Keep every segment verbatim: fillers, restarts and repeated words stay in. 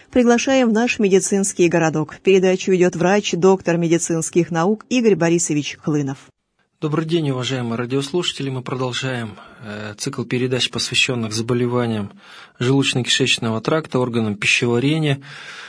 Приглашаем в наш медицинский городок. Передачу ведет врач, доктор медицинских наук Игорь Борисович Хлынов. Добрый день, уважаемые радиослушатели. Мы продолжаем э, цикл передач, посвященных заболеваниям желудочно-кишечного тракта, органам пищеварения.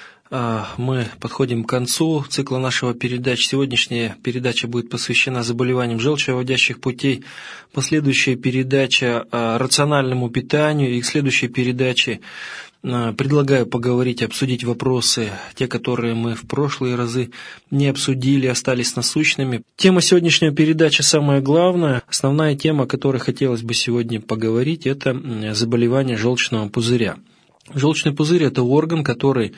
Э, мы подходим к концу цикла нашего передач. Сегодняшняя передача будет посвящена заболеваниям желчевыводящих путей. Последующая передача э, рациональному питанию. И к следующей передаче э, предлагаю поговорить, обсудить вопросы, те, которые мы в прошлые разы не обсудили, остались насущными. Тема сегодняшней передачи самая главная, основная тема, о которой хотелось бы сегодня поговорить, это заболевание желчного пузыря. Желчный пузырь – это орган, который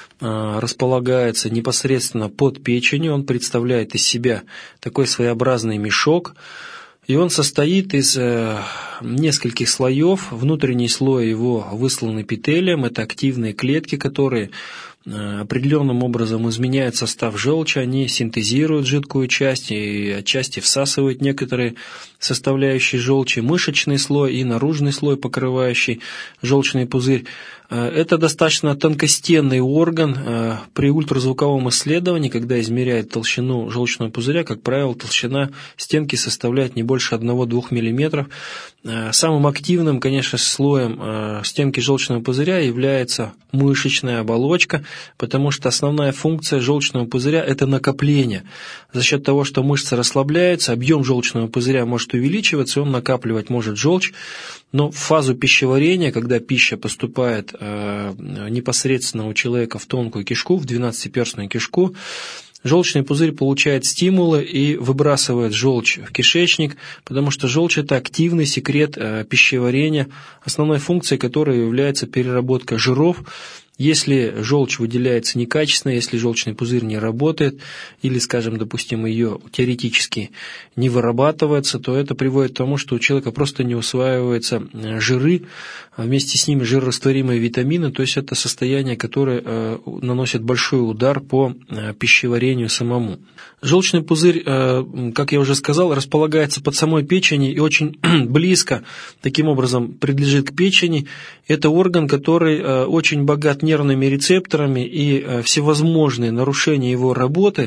э, располагается непосредственно под печенью, он представляет из себя такой своеобразный мешок, и он состоит из э, нескольких слоев. Внутренний слой его выслан эпителием, это активные клетки, которые э, определенным образом изменяют состав желчи, они синтезируют жидкую часть и отчасти всасывают некоторые составляющие желчи. Мышечный слой и наружный слой, покрывающий желчный пузырь. Это достаточно тонкостенный орган. При ультразвуковом исследовании, когда измеряют толщину желчного пузыря, как правило, толщина стенки составляет не больше одного-двух миллиметров. Самым активным, конечно, слоем стенки желчного пузыря является мышечная оболочка, потому что основная функция желчного пузыря – это накопление. За счет того, что мышцы расслабляются, объем желчного пузыря может увеличиваться, и он накапливать может желчь. Но в фазу пищеварения, когда пища поступает э, непосредственно у человека в тонкую кишку, в двенадцатиперстную кишку, желчный пузырь получает стимулы и выбрасывает желчь в кишечник, потому что желчь – это активный секрет э, пищеварения, основной функцией которой является переработка жиров. Если желчь выделяется некачественно, если желчный пузырь не работает, или, скажем, допустим, ее теоретически не вырабатывается, то это приводит к тому, что у человека просто не усваиваются жиры, а вместе с ними жирорастворимые витамины, то есть это состояние, которое э, наносит большой удар по э, пищеварению самому. Желчный пузырь, э, как я уже сказал, располагается под самой печенью и очень близко, таким образом, принадлежит к печени. Это орган, который э, очень богат нервными рецепторами, и э, всевозможные нарушения его работы,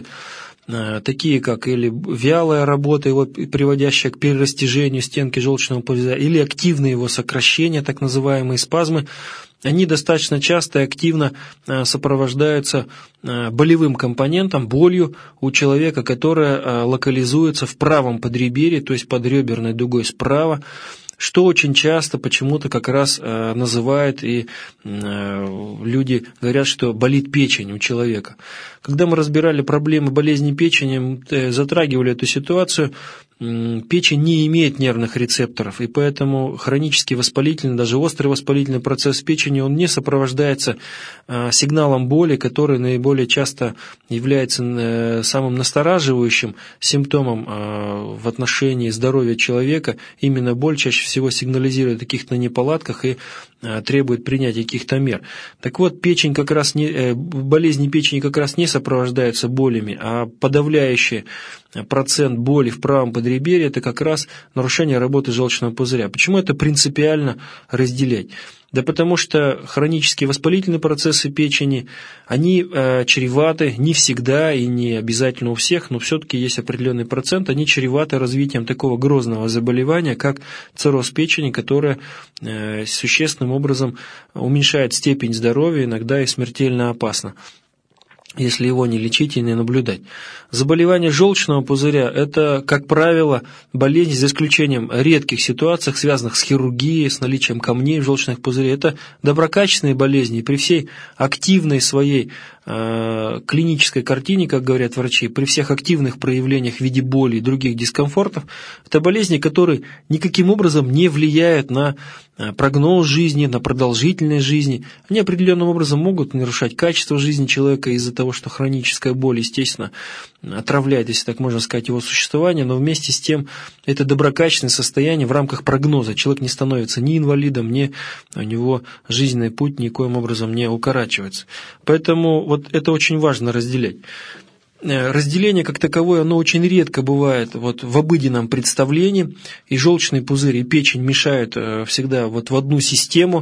э, такие как или вялая работа его, приводящая к перерастяжению стенки желчного пузыря, или активное его сокращение, так называемые спазмы, они достаточно часто и активно э, сопровождаются э, болевым компонентом, болью у человека, которая э, локализуется в правом подреберье, то есть под реберной дугой справа, что очень часто почему-то как раз э, называют, и э, люди говорят, что болит печень у человека. Когда мы разбирали проблемы болезни печени, мы затрагивали эту ситуацию, э, печень не имеет нервных рецепторов, и поэтому хронический воспалительный, даже острый воспалительный процесс печени, он не сопровождается э, сигналом боли, который наиболее часто является э, самым настораживающим симптомом э, в отношении здоровья человека. Именно боль чаще всего сигнализирует о каких-то неполадках и э, требует принятия каких-то мер. Так вот, печень как раз не, э, болезни печени как раз не сопровождаются болями, а подавляющий процент боли в правом подреберье – это как раз нарушение работы желчного пузыря. Почему это принципиально разделять? Да потому что хронические воспалительные процессы печени, они э, чреваты не всегда и не обязательно у всех, но все-таки есть определенный процент, они чреваты развитием такого грозного заболевания, как цирроз печени, которое э, существенным образом уменьшает степень здоровья, иногда и смертельно опасно, если его не лечить и не наблюдать. Заболевание желчного пузыря – это, как правило, болезнь, за исключением редких ситуаций, связанных с хирургией, с наличием камней в желчных пузырях. Это доброкачественные болезни, и при всей активной своей э, клинической картине, как говорят врачи, при всех активных проявлениях в виде боли и других дискомфортов, это болезни, которые никаким образом не влияют на прогноз жизни, на продолжительность жизни. Они определенным образом могут нарушать качество жизни человека из-за того, что хроническая боль, естественно, отравляет, если так можно сказать, его существование, но вместе с тем это доброкачественное состояние в рамках прогноза. Человек не становится ни инвалидом, ни у него жизненный путь никоим образом не укорачивается. Поэтому вот это очень важно разделять. Разделение как таковое, оно очень редко бывает вот в обыденном представлении, и желчный пузырь, и печень мешают всегда вот в одну систему,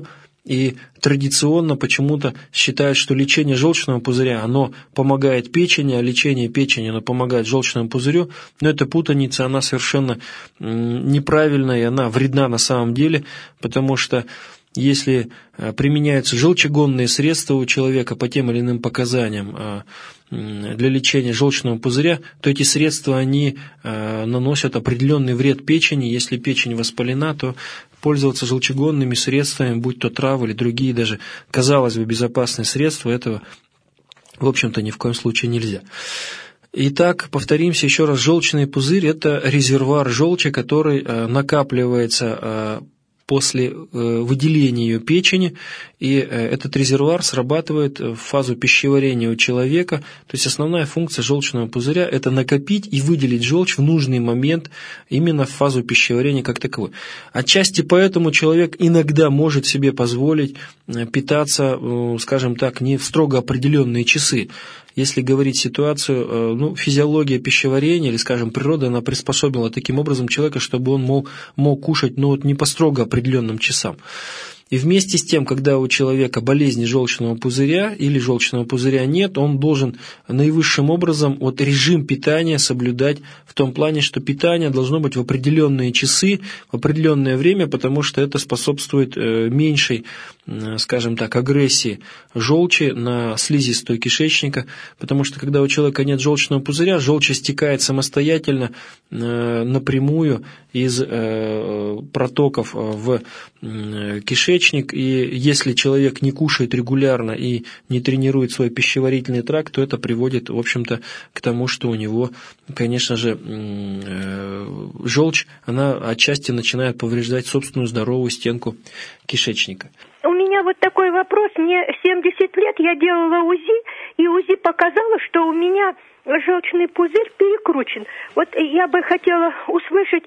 И традиционно почему-то считают, что лечение желчного пузыря, оно помогает печени, а лечение печени, оно помогает желчному пузырю. Но эта путаница, она совершенно неправильная, и она вредна на самом деле, потому что если применяются желчегонные средства у человека по тем или иным показаниям для лечения желчного пузыря, то эти средства, они наносят определенный вред печени. Если печень воспалена, то пользоваться желчегонными средствами, будь то травы или другие даже, казалось бы, безопасные средства, этого, в общем-то, ни в коем случае нельзя. Итак, повторимся еще раз, желчный пузырь – это резервуар желчи, который накапливается после выделения ее печени, и этот резервуар срабатывает в фазу пищеварения у человека. То есть основная функция желчного пузыря – это накопить и выделить желчь в нужный момент именно в фазу пищеварения как таковой. Отчасти поэтому человек иногда может себе позволить питаться, скажем так, не в строго определенные часы. Если говорить ситуацию, ну, физиология пищеварения или, скажем, природа, она приспособила таким образом человека, чтобы он мог, мог кушать, ну, вот не по строго определенным часам. И вместе с тем, когда у человека болезнь желчного пузыря или желчного пузыря нет, он должен наивысшим образом вот режим питания соблюдать в том плане, что питание должно быть в определенные часы, в определенное время, потому что это способствует меньшей, скажем так, агрессии желчи на слизистую кишечника, потому что когда у человека нет желчного пузыря, желчь стекает самостоятельно напрямую из протоков в кишечник, и если человек не кушает регулярно и не тренирует свой пищеварительный тракт, то это приводит, в общем-то, к тому, что у него, конечно же, желчь, она отчасти начинает повреждать собственную здоровую стенку кишечника. У меня вот такой вопрос. Мне семьдесят лет, я делала УЗИ, и УЗИ показало, что у меня желчный пузырь перекручен. Вот я бы хотела услышать,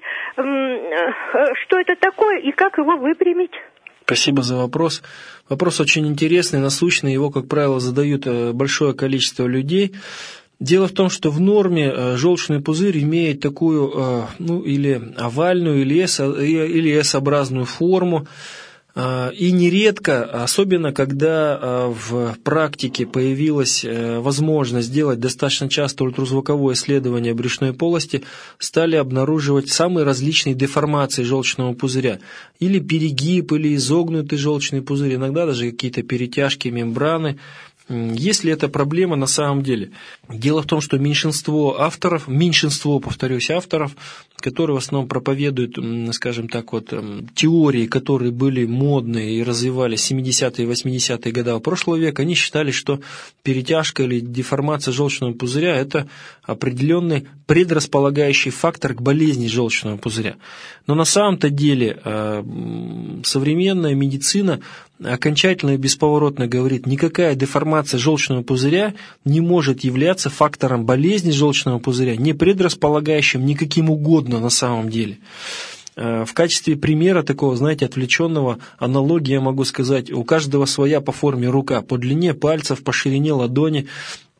что это такое и как его выпрямить. Спасибо за вопрос. Вопрос очень интересный, насущный. Его, как правило, задают большое количество людей. Дело в том, что в норме желчный пузырь имеет такую, ну, или овальную, или S-образную форму. И нередко, особенно когда в практике появилась возможность сделать достаточно часто ультразвуковое исследование брюшной полости, стали обнаруживать самые различные деформации желчного пузыря. Или перегиб, или изогнутый желчный пузырь, иногда даже какие-то перетяжки мембраны. Есть ли это проблема на самом деле? Дело в том, что меньшинство авторов, меньшинство, повторюсь, авторов, которые в основном проповедуют, скажем так, вот, теории, которые были модные и развивались в семидесятые и восьмидесятые годы прошлого века, они считали, что перетяжка или деформация желчного пузыря – это определенный предрасполагающий фактор к болезни желчного пузыря. Но на самом-то деле современная медицина окончательно и бесповоротно говорит, никакая деформация желчного пузыря не может являться фактором болезни желчного пузыря, не предрасполагающим никаким угодно на самом деле. В качестве примера такого, знаете, отвлеченного аналогии я могу сказать, у каждого своя по форме рука, по длине пальцев, по ширине ладони.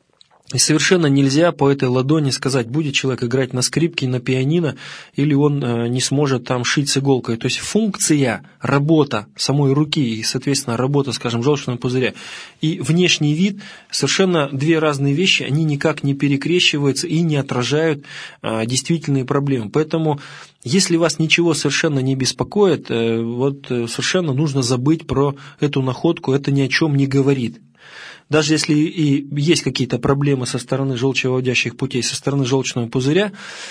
И совершенно нельзя по этой ладони сказать, будет человек играть на скрипке, на пианино, или он не сможет там шить с иголкой. То есть функция, работа самой руки и, соответственно, работа, скажем, желчного пузыря и внешний вид совершенно две разные вещи, они никак не перекрещиваются и не отражают а, действительные проблемы. Поэтому, если вас ничего совершенно не беспокоит, вот совершенно нужно забыть про эту находку, это ни о чем не говорит. Даже если и есть какие-то проблемы со стороны желчевыводящих путей, со стороны желчного пузыря,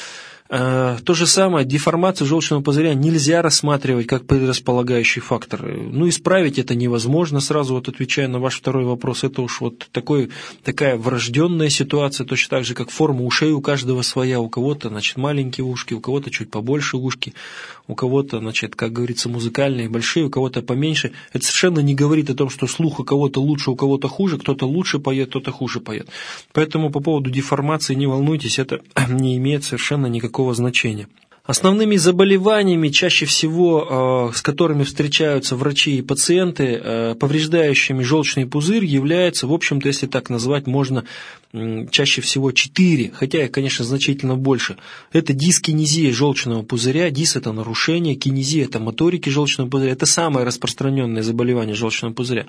то же самое, деформацию желчного пузыря нельзя рассматривать как предрасполагающий фактор. Ну, исправить это невозможно, сразу вот отвечая на ваш второй вопрос, это уж вот такой, такая врожденная ситуация, точно так же, как форма ушей у каждого своя, у кого-то, значит, маленькие ушки, у кого-то чуть побольше ушки, у кого-то, значит, как говорится, музыкальные большие, у кого-то поменьше. Это совершенно не говорит о том, что слух у кого-то лучше, у кого-то хуже, кто-то лучше поет, кто-то хуже поет. Поэтому по поводу деформации не волнуйтесь, это не имеет совершенно никакого значения. Основными заболеваниями, чаще всего с которыми встречаются врачи и пациенты, повреждающими желчный пузырь, являются, в общем-то, если так назвать, можно чаще всего четыре, хотя их, конечно, значительно больше. Это дискинезия желчного пузыря. Дис – это нарушение, кинезия – это моторики желчного пузыря. Это самое распространенное заболевание желчного пузыря.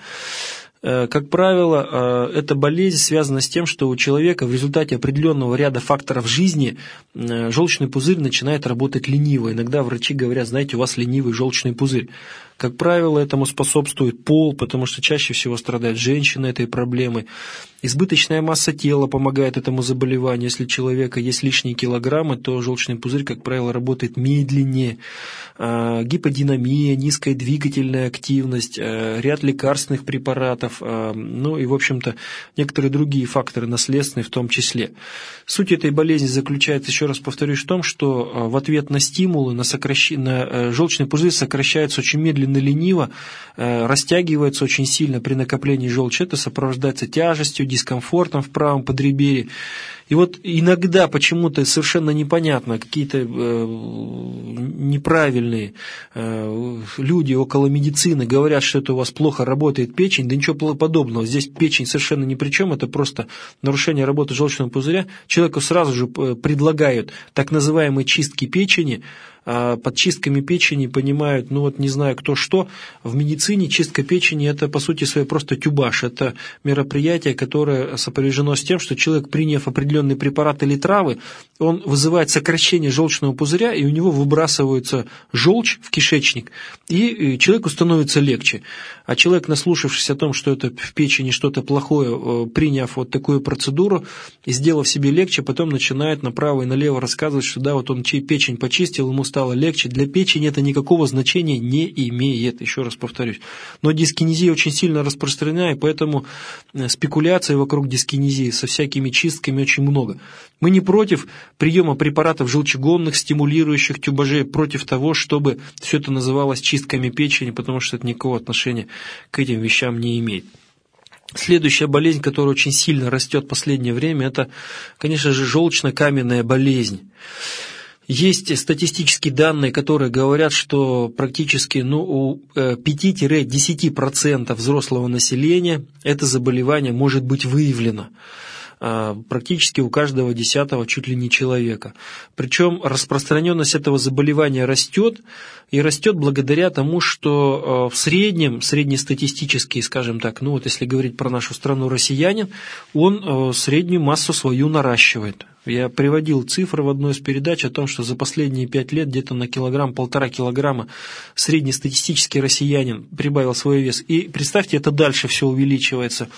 Как правило, эта болезнь связана с тем, что у человека в результате определенного ряда факторов жизни желчный пузырь начинает работать лениво. Иногда врачи говорят, знаете, у вас ленивый желчный пузырь. Как правило, этому способствует пол, потому что чаще всего страдают женщины этой проблемой. Избыточная масса тела помогает этому заболеванию. Если у человека есть лишние килограммы, то желчный пузырь, как правило, работает медленнее. Гиподинамия, низкая двигательная активность, ряд лекарственных препаратов, ну и, в общем-то, некоторые другие факторы наследственные в том числе. Суть этой болезни заключается, еще раз повторюсь, в том, что в ответ на стимулы, на, сокращ... на желчный пузырь сокращается очень медленно, лениво, растягивается очень сильно при накоплении желчи. Это сопровождается тяжестью, дискомфортом в правом подреберье. И вот иногда почему-то совершенно непонятно, какие-то э, неправильные э, люди около медицины говорят, что это у вас плохо работает печень, да ничего подобного. Здесь печень совершенно ни при чем, это просто нарушение работы желчного пузыря. Человеку сразу же предлагают так называемые чистки печени. Под чистками печени понимают, ну вот не знаю кто что, в медицине чистка печени – это по сути своей просто тюбаш, это мероприятие, которое сопряжено с тем, что человек, приняв определенный препарат или травы, он вызывает сокращение желчного пузыря, и у него выбрасывается желчь в кишечник, и человеку становится легче. А человек, наслушавшись о том, что это в печени что-то плохое, приняв вот такую процедуру и сделав себе легче, потом начинает направо и налево рассказывать, что да, вот он чей печень почистил, ему стало легче. Для печени это никакого значения не имеет, еще раз повторюсь. Но дискинезия очень сильно распространена, и поэтому спекуляций вокруг дискинезии со всякими чистками очень много. Мы не против приема препаратов желчегонных, стимулирующих тюбажей, против того, чтобы все это называлось чистками печени, потому что это никакого отношения к этим вещам не имеет. Следующая болезнь, которая очень сильно растет в последнее время, это, конечно же, желчно-каменная болезнь. Есть статистические данные, которые говорят, что практически ну, у пяти-десяти процентов взрослого населения это заболевание может быть выявлено. Практически у каждого десятого чуть ли не человека. Причем распространенность этого заболевания растет, и растет благодаря тому, что в среднем, среднестатистический, скажем так, ну вот если говорить про нашу страну, россиянин, он среднюю массу свою наращивает. Я приводил цифры в одной из передач о том, что за последние пять лет где-то на килограмм-полтора килограмма среднестатистический россиянин прибавил свой вес. И представьте, это дальше все увеличивается.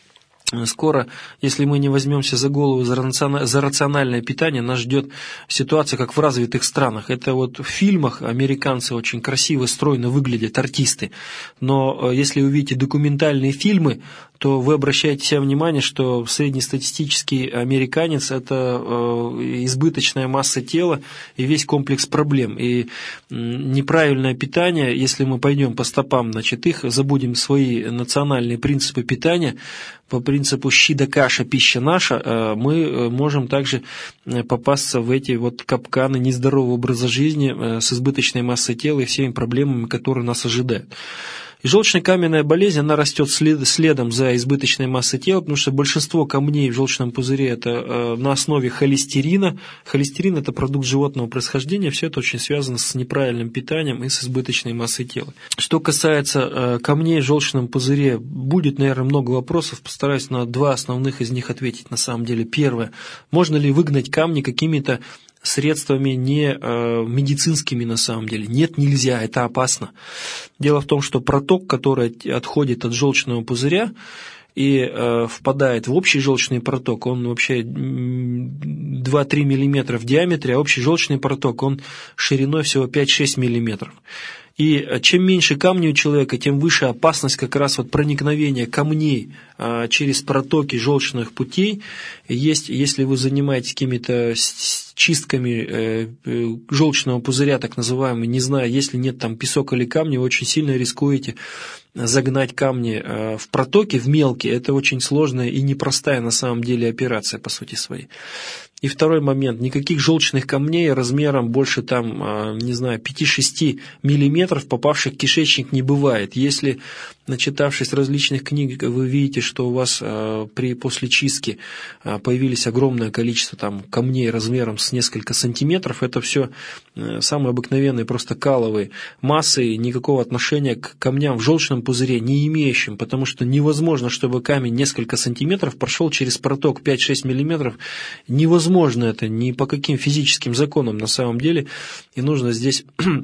Скоро, если мы не возьмемся за голову за рациональное питание, нас ждет ситуация, как в развитых странах. Это вот в фильмах американцы очень красиво, стройно выглядят, артисты. Но если увидите документальные фильмы, то вы обращаете себе внимание, что среднестатистический американец – это избыточная масса тела и весь комплекс проблем. И неправильное питание, если мы пойдем по стопам, значит, их, забудем свои национальные принципы питания, по принципу «щи да каша, пища наша», мы можем также попасться в эти вот капканы нездорового образа жизни с избыточной массой тела и всеми проблемами, которые нас ожидают. И желчно-каменная болезнь, она растет след, следом за избыточной массой тела, потому что большинство камней в желчном пузыре это э, на основе холестерина. Холестерин – это продукт животного происхождения, все это очень связано с неправильным питанием и с избыточной массой тела. Что касается э, камней в желчном пузыре, будет, наверное, много вопросов, постараюсь на два основных из них ответить на самом деле. Первое. Можно ли выгнать камни какими-то средствами не э, медицинскими на самом деле? Нет, нельзя, это опасно. Дело в том, что проток, который отходит от желчного пузыря и э, впадает в общий желчный проток, он вообще два-три миллиметра в диаметре, а общий желчный проток, он шириной всего пять-шесть миллиметров. И чем меньше камней у человека, тем выше опасность как раз вот проникновения камней а, через протоки желчных путей. Есть, если вы занимаетесь какими-то чистками э, э, желчного пузыря, так называемый, не знаю, если нет там песок или камни, вы очень сильно рискуете загнать камни э, в протоки, в мелкие. Это очень сложная и непростая на самом деле операция по сути своей. И второй момент, никаких желчных камней размером больше там, не знаю, пяти-шести миллиметров, попавших в кишечник, не бывает. Если, начитавшись различных книг, вы видите, что у вас при, после чистки появились огромное количество там камней размером с несколько сантиметров, это все самые обыкновенные, просто каловые массы, никакого отношения к камням в желчном пузыре не имеющим, потому что невозможно, чтобы камень несколько сантиметров прошел через проток пять-шесть миллиметров, невозможно. Возможно это ни по каким физическим законам на самом деле, и нужно здесь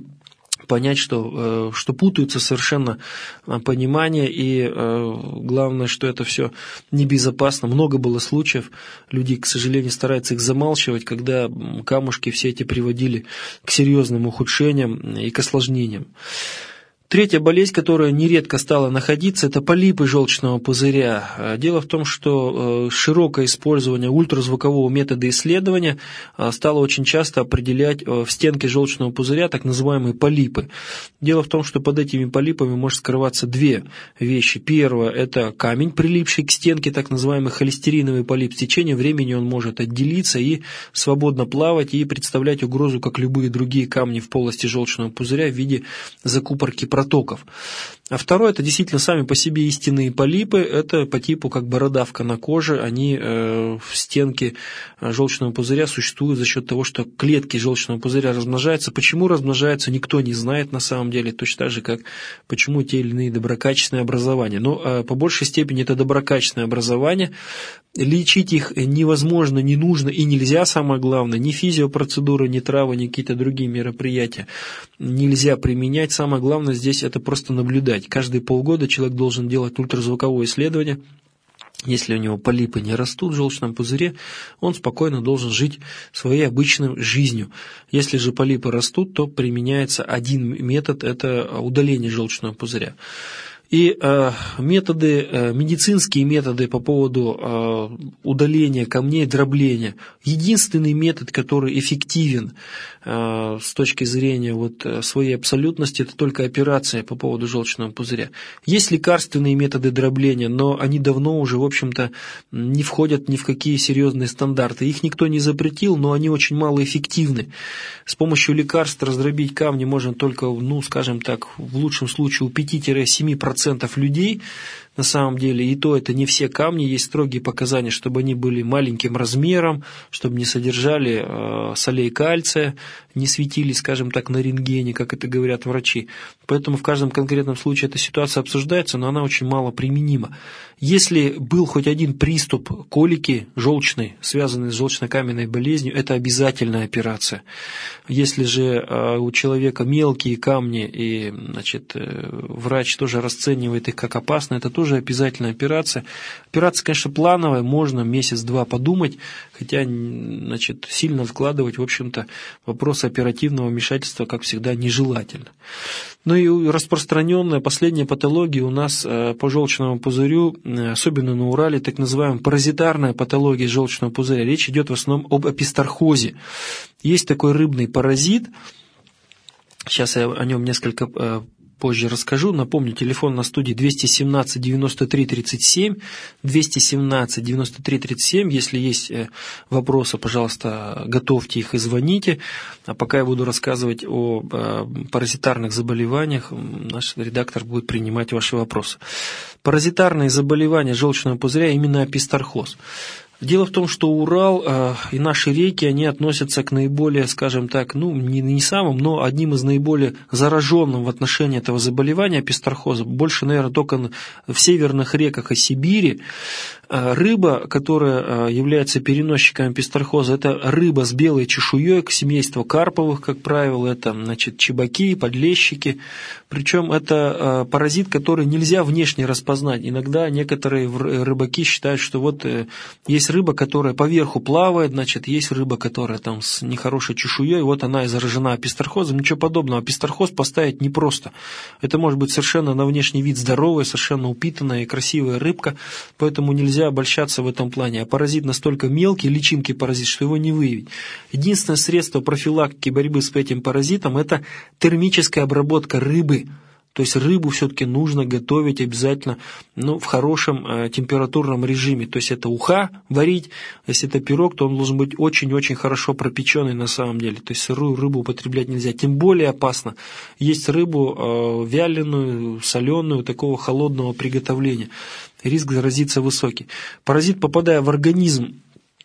понять, что, что путаются совершенно понимания, и главное, что это все небезопасно. Много было случаев, люди, к сожалению, стараются их замалчивать, когда камушки все эти приводили к серьезным ухудшениям и к осложнениям. Третья болезнь, которая нередко стала находиться, это полипы желчного пузыря. Дело в том, что широкое использование ультразвукового метода исследования стало очень часто определять в стенке желчного пузыря так называемые полипы. Дело в том, что под этими полипами может скрываться две вещи. Первое – это камень, прилипший к стенке, так называемый холестериновый полип. С течением времени он может отделиться и свободно плавать и представлять угрозу, как любые другие камни в полости желчного пузыря в виде закупорки протоков. протоков. А второе, это действительно сами по себе истинные полипы, это по типу как бородавка на коже, они э, в стенке желчного пузыря существуют за счет того, что клетки желчного пузыря размножаются. Почему размножаются, никто не знает на самом деле, точно так же, как почему те или иные доброкачественные образования. Но э, по большей степени это доброкачественное образование, лечить их невозможно, не нужно и нельзя, самое главное, ни физиопроцедуры, ни травы, ни какие-то другие мероприятия нельзя применять. Самое главное здесь это просто наблюдать. Каждые полгода человек должен делать ультразвуковое исследование. Если у него полипы не растут в желчном пузыре, он спокойно должен жить своей обычной жизнью. Если же полипы растут, то применяется один метод – это удаление желчного пузыря. И э, методы, э, медицинские методы по поводу э, удаления камней, дробления. Единственный метод, который эффективен э, с точки зрения вот, своей абсолютности, это только операция по поводу желчного пузыря. Есть лекарственные методы дробления, но они давно уже, в общем-то, не входят ни в какие серьезные стандарты. Их никто не запретил, но они очень малоэффективны. С помощью лекарств раздробить камни можно только, ну, скажем так, в лучшем случае у пяти-семи процентов людей, на самом деле, и то это не все камни, есть строгие показания, чтобы они были маленьким размером, чтобы не содержали э, солей кальция, не светились, скажем так, на рентгене, как это говорят врачи. Поэтому в каждом конкретном случае эта ситуация обсуждается, но она очень мало применима. Если был хоть один приступ колики желчной, связанный с желчно-каменной болезнью, это обязательная операция. Если же э, у человека мелкие камни, и значит, э, врач тоже расценивает их как опасные, это тоже обязательная операция. Операция, конечно, плановая, можно месяц-два подумать, хотя, значит, сильно откладывать, в общем-то, вопрос оперативного вмешательства, как всегда, нежелательно. Ну и распространенная последняя патология у нас по желчному пузырю, особенно на Урале, так называемая паразитарная патология желчного пузыря. Речь идет в основном об апистархозе. Есть такой рыбный паразит, сейчас я о нем несколько позже расскажу. Напомню, телефон на студии двести семнадцать девяносто три тридцать семь, двести семнадцать девяносто три тридцать семь. Если есть вопросы, пожалуйста, готовьте их и звоните. А пока я буду рассказывать о паразитарных заболеваниях, наш редактор будет принимать ваши вопросы. Паразитарные заболевания желчного пузыря, именно апистархоз. Дело в том, что Урал э, и наши реки, они относятся к наиболее, скажем так, ну, не, не самым, но одним из наиболее зараженным в отношении этого заболевания апистархоза. Больше, наверное, только в северных реках и Сибири. Э, рыба, которая э, является переносчиком апистархоза, это рыба с белой чешуей, семейство карповых, как правило, это, значит, чебаки, подлещики. Причем это э, паразит, который нельзя внешне распознать. Иногда некоторые рыбаки считают, что вот э, есть рыба, которая поверху плавает, значит, есть рыба, которая там с нехорошей чешуей, вот она и заражена апистархозом. Ничего подобного. Апистархоз поставить непросто. Это может быть совершенно на внешний вид здоровая, совершенно упитанная и красивая рыбка, поэтому нельзя обольщаться в этом плане. А паразит настолько мелкий, личинки паразит, что его не выявить. Единственное средство профилактики борьбы с этим паразитом – это термическая обработка рыбы То есть рыбу все-таки нужно готовить обязательно, ну, в хорошем э, температурном режиме. То есть это уха варить, если это пирог, то он должен быть очень-очень хорошо пропеченный на самом деле. То есть сырую рыбу употреблять нельзя. Тем более опасно есть рыбу э, вяленую, соленую, такого холодного приготовления. Риск заразиться высокий. Паразит, попадая в организм,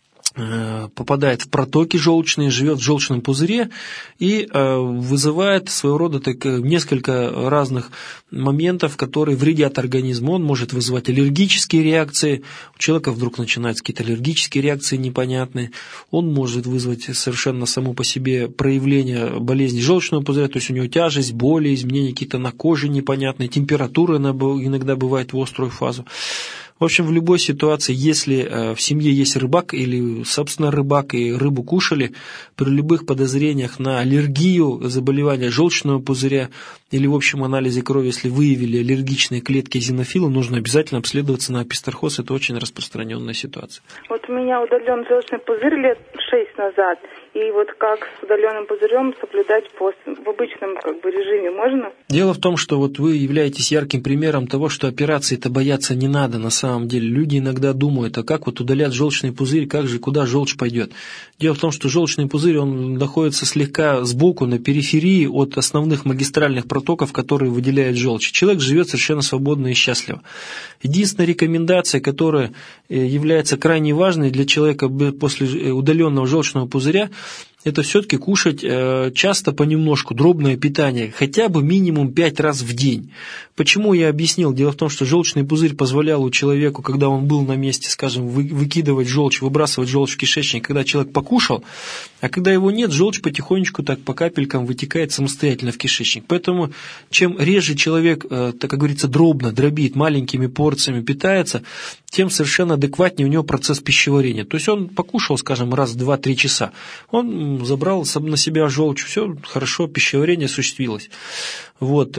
попадает в протоки желчные, живет в желчном пузыре и вызывает своего рода так, несколько разных моментов, которые вредят организму. Он может вызывать аллергические реакции, у человека вдруг начинаются какие-то аллергические реакции непонятные, он может вызвать совершенно само по себе проявление болезни желчного пузыря, то есть у него тяжесть, боли, изменения какие-то на коже непонятные, температура иногда бывает в острую фазу. В общем, в любой ситуации, если в семье есть рыбак или, собственно, рыбак и рыбу кушали, при любых подозрениях на аллергию, заболевания желчного пузыря или в общем анализе крови, если выявили аллергичные клетки эозинофила, нужно обязательно обследоваться на описторхоз. Это очень распространенная ситуация. Вот у меня удален желчный пузырь лет шесть назад. И вот как с удаленным пузырем соблюдать пост в обычном как бы режиме можно? Дело в том, что вот вы являетесь ярким примером того, что операции-то бояться не надо на самом деле. Люди иногда думают, а как вот удалять желчный пузырь, как же, куда желчь пойдет? Дело в том, что желчный пузырь, он находится слегка сбоку, на периферии от основных магистральных протоков, которые выделяют желчь. Человек живет совершенно свободно и счастливо. Единственная рекомендация, которая является крайне важной для человека после удаленного желчного пузыря, это все-таки кушать э, часто понемножку, дробное питание, хотя бы минимум пять раз в день. Почему я объяснил? Дело в том, что желчный пузырь позволял у человека, когда он был на месте, скажем, вы, выкидывать желчь, выбрасывать желчь в кишечник, когда человек покушал, а когда его нет, желчь потихонечку так по капелькам вытекает самостоятельно в кишечник. Поэтому чем реже человек, э, так как говорится, дробно, дробит, маленькими порциями питается, тем совершенно адекватнее у него процесс пищеварения. То есть он покушал, скажем, раз в два-три часа, он забрал на себя желчь, все хорошо, пищеварение осуществилось. Вот,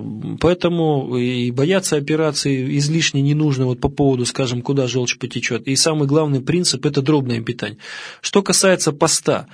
поэтому и бояться операции излишне не нужно вот по поводу, скажем, куда желчь потечет. И самый главный принцип – это дробное питание. Что касается поста,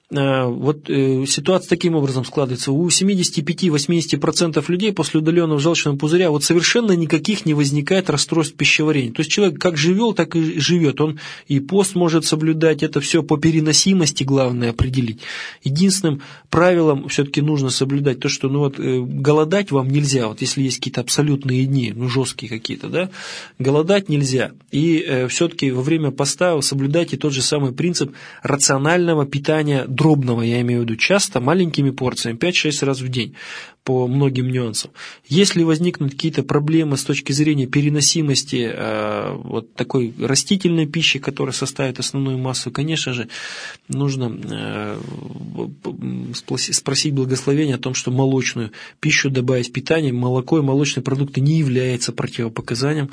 вот ситуация таким образом складывается. У семьдесят пять - восемьдесят процентов людей после удаленного желчного пузыря вот совершенно никаких не возникает расстройств пищеварения. То есть человек как живет, так и живет. Он и пост может соблюдать, это все по переносимости главное определить. Единственным правилом все-таки нужно соблюдать то, что ну вот, голодать вам нельзя, вот если есть какие-то абсолютные дни, ну жесткие какие-то, да, голодать нельзя. И э, все-таки во время поста соблюдайте тот же самый принцип рационального питания, дробного, я имею в виду, часто, маленькими порциями, пять-шесть раз в день, по многим нюансам. Если возникнут какие-то проблемы с точки зрения переносимости э, вот такой растительной пищи, которая составит основную массу, конечно же, нужно э, спросить благословения о том, что молочную пищу добавить в питание. Молоко и молочные продукты не являются противопоказанием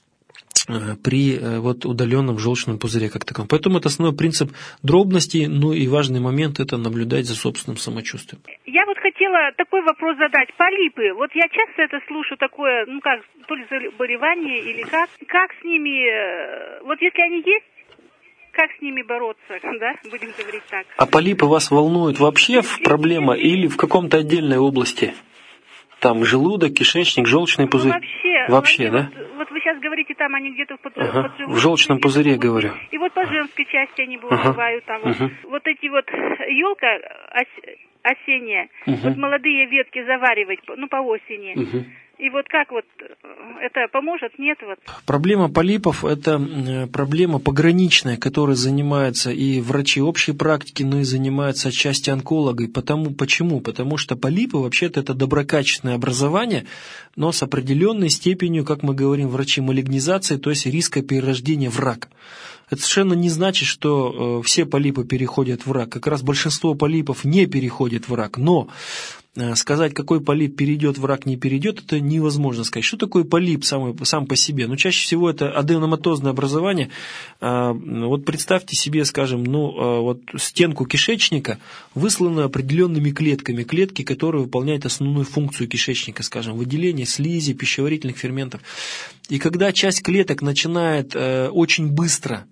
при вот, удаленном желчном пузыре как таковом. Поэтому это основной принцип дробности, ну и важный момент – это наблюдать за собственным самочувствием. Я вот хотела такой вопрос задать. Полипы, вот я часто это слышу, такое, ну как, то ли заболевание или как, как с ними, вот если они есть, как с ними бороться, да, будем говорить так. А полипы вас волнуют вообще в проблема или в каком-то отдельной области? Там желудок, кишечник, желчный пузырь? Ну, вообще, вообще, да? Вот, вот вы сейчас говорите, там они где-то в, под, ага. под в желчном пузыре, вот, говорю. И вот по женской части они бывают, ага. там ага. вот, вот эти вот елка ос, осенняя, ага. вот молодые ветки заваривать, ну по осени. Ага. И вот как вот это поможет, нет? Вот? Проблема полипов – это проблема пограничная, которой занимаются и врачи общей практики, но и занимаются отчасти онкологи. Потому, почему? Потому что полипы вообще-то это доброкачественное образование, но с определенной степенью, как мы говорим, врачи, малигнизации, то есть риска перерождения в рак. Это совершенно не значит, что все полипы переходят в рак. Как раз большинство полипов не переходит в рак, но сказать, какой полип перейдет в рак, не перейдет, это невозможно сказать. Что такое полип сам, сам по себе? Ну, чаще всего это аденоматозное образование. Вот представьте себе, скажем, ну, вот стенку кишечника, высланную определенными клетками. Клетки, которые выполняют основную функцию кишечника, скажем, выделение слизи, пищеварительных ферментов. И когда часть клеток начинает очень быстро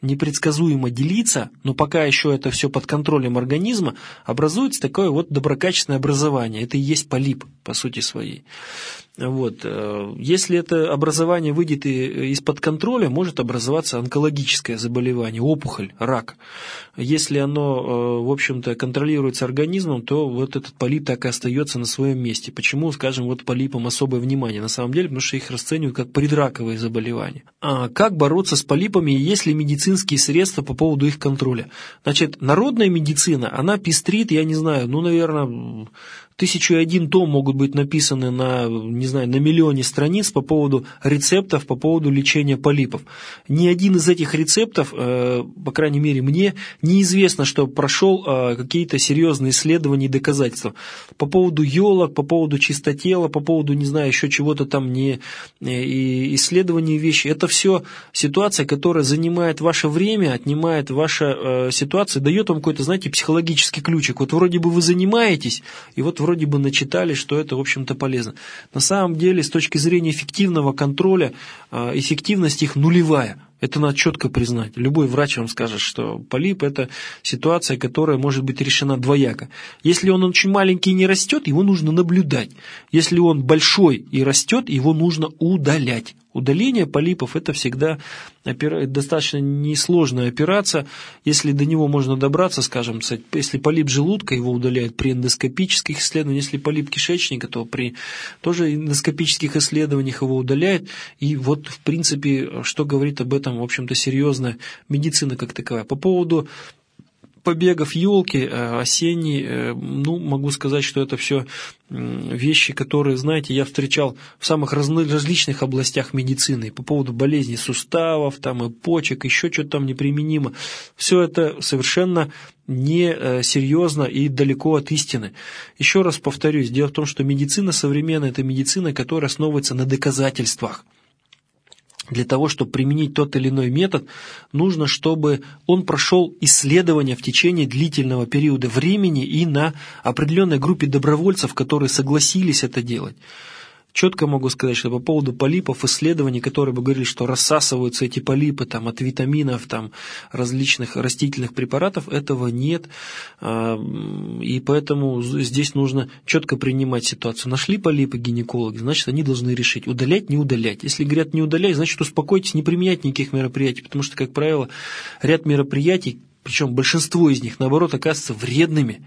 непредсказуемо делиться, но пока еще это все под контролем организма, образуется такое вот доброкачественное образование. Это и есть полип, по сути своей. Вот. Если это образование выйдет из-под контроля, может образоваться онкологическое заболевание, опухоль, рак. Если оно, в общем-то, контролируется организмом, то вот этот полип так и остается на своем месте. Почему, скажем, вот полипам особое внимание? На самом деле, потому что их расценивают как предраковые заболевания. А как бороться с полипами, есть ли медицинские средства по поводу их контроля? Значит, народная медицина, она пестрит, я не знаю, ну, наверное, тысячу и один том могут быть написаны на, не знаю, на миллионе страниц по поводу рецептов, по поводу лечения полипов. Ни один из этих рецептов, э, по крайней мере мне, неизвестно, что прошел э, какие-то серьезные исследования и доказательства. По поводу елок, по поводу чистотела, по поводу, не знаю, еще чего-то там не и исследования вещи. Это все ситуация, которая занимает ваше время, отнимает ваша э, ситуация, дает вам какой-то, знаете, психологический ключик. Вот вроде бы вы занимаетесь, и вот вроде бы начитали, что это, в общем-то, полезно. На самом деле, с точки зрения эффективного контроля, эффективность их нулевая. Это надо четко признать. Любой врач вам скажет, что полип – это ситуация, которая может быть решена двояко. Если он очень маленький и не растет, его нужно наблюдать. Если он большой и растет, его нужно удалять. Удаление полипов – это всегда опера... достаточно несложная операция. Если до него можно добраться, скажем, если полип желудка, его удаляют при эндоскопических исследованиях. Если полип кишечника, то при тоже эндоскопических исследованиях его удаляют. И вот, в принципе, что говорит об этом, в общем-то, серьезная медицина как таковая. По поводу побегов елки осенней, ну, могу сказать, что это все вещи, которые, знаете, я встречал в самых различных областях медицины. По поводу болезней суставов, там, и почек, еще что-то там неприменимо. Все это совершенно несерьезно и далеко от истины. Еще раз повторюсь, дело в том, что медицина современная – это медицина, которая основывается на доказательствах. Для того, чтобы применить тот или иной метод, нужно, чтобы он прошел исследования в течение длительного периода времени и на определенной группе добровольцев, которые согласились это делать. Четко могу сказать, что по поводу полипов, исследований, которые бы говорили, что рассасываются эти полипы там, от витаминов, там, различных растительных препаратов, этого нет. И поэтому здесь нужно четко принимать ситуацию. Нашли полипы гинекологи, значит, они должны решить, удалять, не удалять. Если говорят не удалять, значит, успокойтесь, не применять никаких мероприятий, потому что, как правило, ряд мероприятий, причем большинство из них, наоборот, оказываются вредными,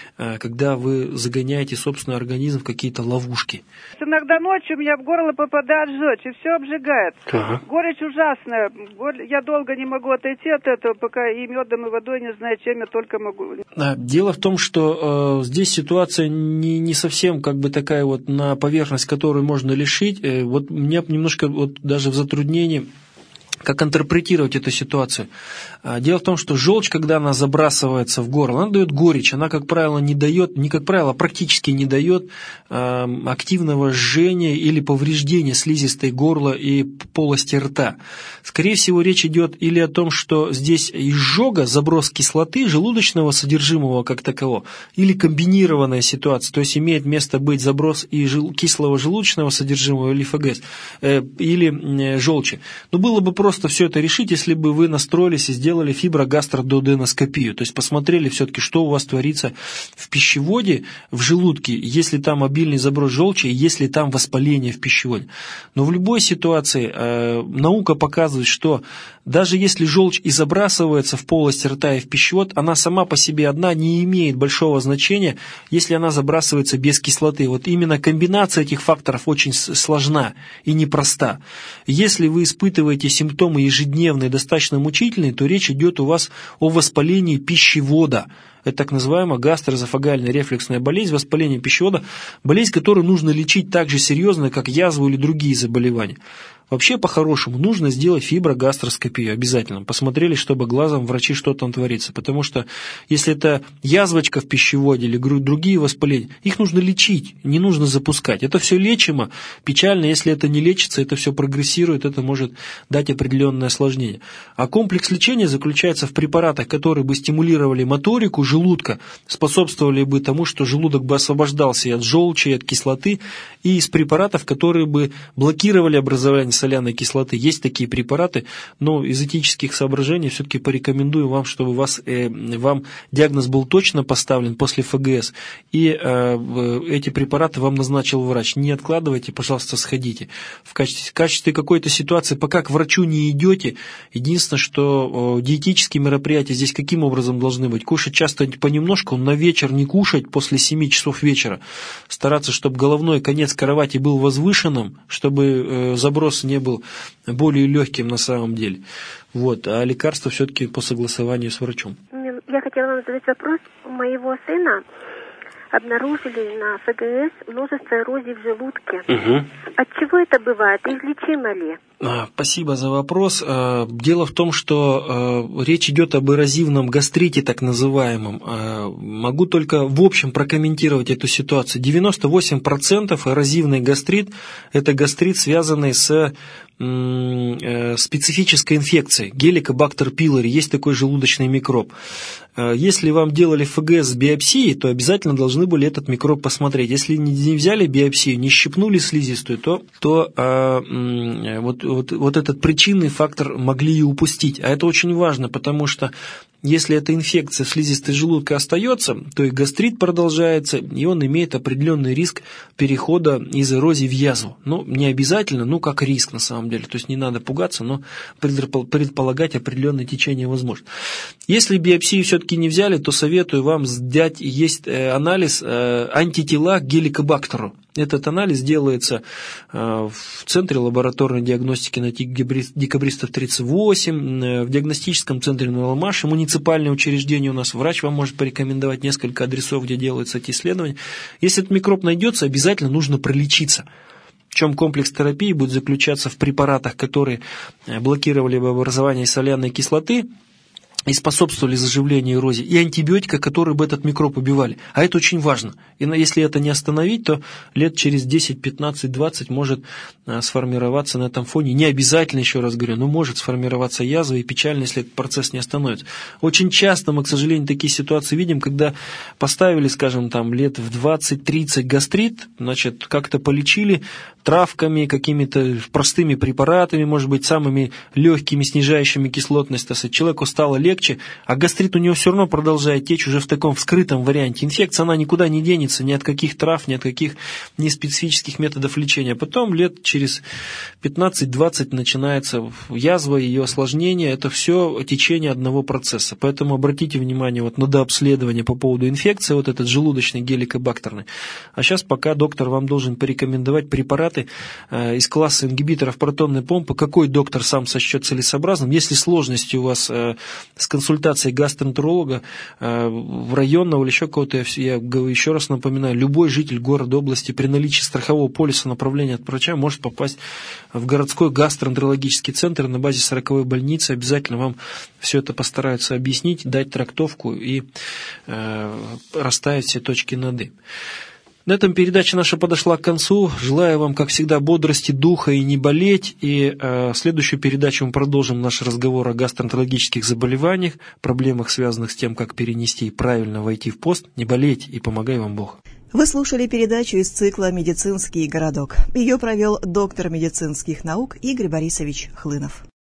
когда вы загоняете собственный организм в какие-то ловушки. Иногда ночью у меня в горло попадает желчь, и все обжигает. Ага. Горечь ужасная. Я долго не могу отойти от этого, пока и медом, и водой, не знаю, чем я только могу. Дело в том, что э, здесь ситуация не, не совсем как бы такая вот на поверхность, которую можно лишить. Э, вот у меня немножко вот даже в затруднении, как интерпретировать эту ситуацию. Дело в том, что желчь, когда она забрасывается в горло, она дает горечь, она, как правило, не дает, не как правило, а практически не дает э, активного жжения или повреждения слизистой горла и полости рта. Скорее всего, речь идет или о том, что здесь изжога, заброс кислоты, желудочного содержимого как такового, или комбинированная ситуация, то есть имеет место быть заброс и жел, кислого желудочного содержимого или эф гэ эс, э, или э, желчи. Но было бы просто Просто все это решить, если бы вы настроились и сделали фиброгастродуоденоскопию, то есть посмотрели все-таки, что у вас творится в пищеводе, в желудке, если там обильный заброс желчи, если там воспаление в пищеводе. Но в любой ситуации э, наука показывает, что даже если желчь и забрасывается в полость рта и в пищевод, она сама по себе одна не имеет большого значения, если она забрасывается без кислоты. Вот именно комбинация этих факторов очень сложна и непроста. Если вы испытываете симптомы симптомы ежедневные, достаточно мучительные, то речь идет у вас о воспалении пищевода. Это так называемая гастроэзофагальная рефлюксная болезнь, воспаление пищевода, болезнь, которую нужно лечить так же серьезно, как язву или другие заболевания. Вообще, по-хорошему, нужно сделать фиброгастроскопию обязательно. Посмотрели, чтобы глазом врачи, что там творится. Потому что, если это язвочка в пищеводе или другие воспаления, их нужно лечить, не нужно запускать. Это все лечимо. Печально, если это не лечится, это все прогрессирует, это может дать определенное осложнение. А комплекс лечения заключается в препаратах, которые бы стимулировали моторику желудка, способствовали бы тому, что желудок бы освобождался и от желчи, и от кислоты, и из препаратов, которые бы блокировали образование соляной кислоты. Есть такие препараты, но из этических соображений все-таки порекомендую вам, чтобы вас, э, вам диагноз был точно поставлен после эф гэ эс, и э, эти препараты вам назначил врач. Не откладывайте, пожалуйста, сходите. В качестве, в качестве какой-то ситуации, пока к врачу не идете, единственное, что э, диетические мероприятия здесь каким образом должны быть? Кушать часто понемножку, на вечер не кушать после семи часов вечера. Стараться, чтобы головной конец кровати был возвышенным, чтобы э, заброс не был более легким на самом деле. Вот. А лекарства все-таки по согласованию с врачом. Я хотела вам задать вопрос. У моего сына обнаружили на эф гэ эс множество эрозий в желудке. Угу. От чего это бывает? Излечимо ли? Спасибо за вопрос. Дело в том, что речь идет об эрозивном гастрите, так называемом. Могу только в общем прокомментировать эту ситуацию. девяносто восемь процентов эрозивный гастрит – это гастрит, связанный с специфической инфекцией. Геликобактер пилори, есть такой желудочный микроб. Если вам делали эф гэ эс с биопсией, то обязательно должны были этот микроб посмотреть. Если не взяли биопсию, не щипнули слизистую, то, то а, вот, вот, вот этот причинный фактор могли и упустить. А это очень важно, потому что если эта инфекция в слизистой желудка остается, то и гастрит продолжается, и он имеет определенный риск перехода из эрозии в язву. Ну, не обязательно, ну, как риск на самом деле. То есть не надо пугаться, но предполагать определенное течение возможно. Если биопсию все-таки не взяли, то советую вам сдать, есть анализ антитела к геликобактеру. Этот анализ делается в Центре лабораторной диагностики на Декабристов тридцать восемь, в диагностическом центре на Алмаше, муниципальное учреждение у нас. Врач вам может порекомендовать несколько адресов, где делаются эти исследования. Если этот микроб найдется, обязательно нужно пролечиться. Причем комплекс терапии будет заключаться в препаратах, которые блокировали бы образование соляной кислоты и способствовали заживлению эрозии, и антибиотика, которые бы этот микроб убивали. А это очень важно. И если это не остановить, то лет через десять, пятнадцать, двадцать может сформироваться на этом фоне, не обязательно, еще раз говорю, но может сформироваться язва, и печально, если этот процесс не остановится. Очень часто мы, к сожалению, такие ситуации видим, когда поставили, скажем, там, лет в двадцать-тридцать гастрит, значит, как-то полечили травками, какими-то простыми препаратами, может быть, самыми легкими, снижающими кислотность, человеку стало легче, а гастрит у него все равно продолжает течь уже в таком вскрытом варианте. Инфекция, она никуда не денется, ни от каких трав, ни от каких неспецифических методов лечения. Потом лет через пятнадцать-двадцать начинается язва, ее осложнение. Это все течение одного процесса. Поэтому обратите внимание вот на дообследование по поводу инфекции, вот этот желудочный геликобактерный. А сейчас пока доктор вам должен порекомендовать препараты э, из класса ингибиторов протонной помпы. Какой доктор сам сочтет целесообразным? Если сложности у вас э, с консультацией гастроэнтеролога э, районного или еще кого-то, я, я еще раз напоминаю, любой житель города, области при наличии страхового полиса направления от врача может попасть в городской гастроэнтерологический центр на базе сороковой больницы. Обязательно вам все это постараются объяснить, дать трактовку и э, расставить все точки над «и». На этом передача наша подошла к концу. Желаю вам, как всегда, бодрости духа и не болеть. И э, в следующую передачу мы продолжим наш разговор о гастроэнтерологических заболеваниях, проблемах, связанных с тем, как перенести и правильно войти в пост. Не болейте и помогай вам Бог. Вы слушали передачу из цикла «Медицинский городок». Ее провел доктор медицинских наук Игорь Борисович Хлынов.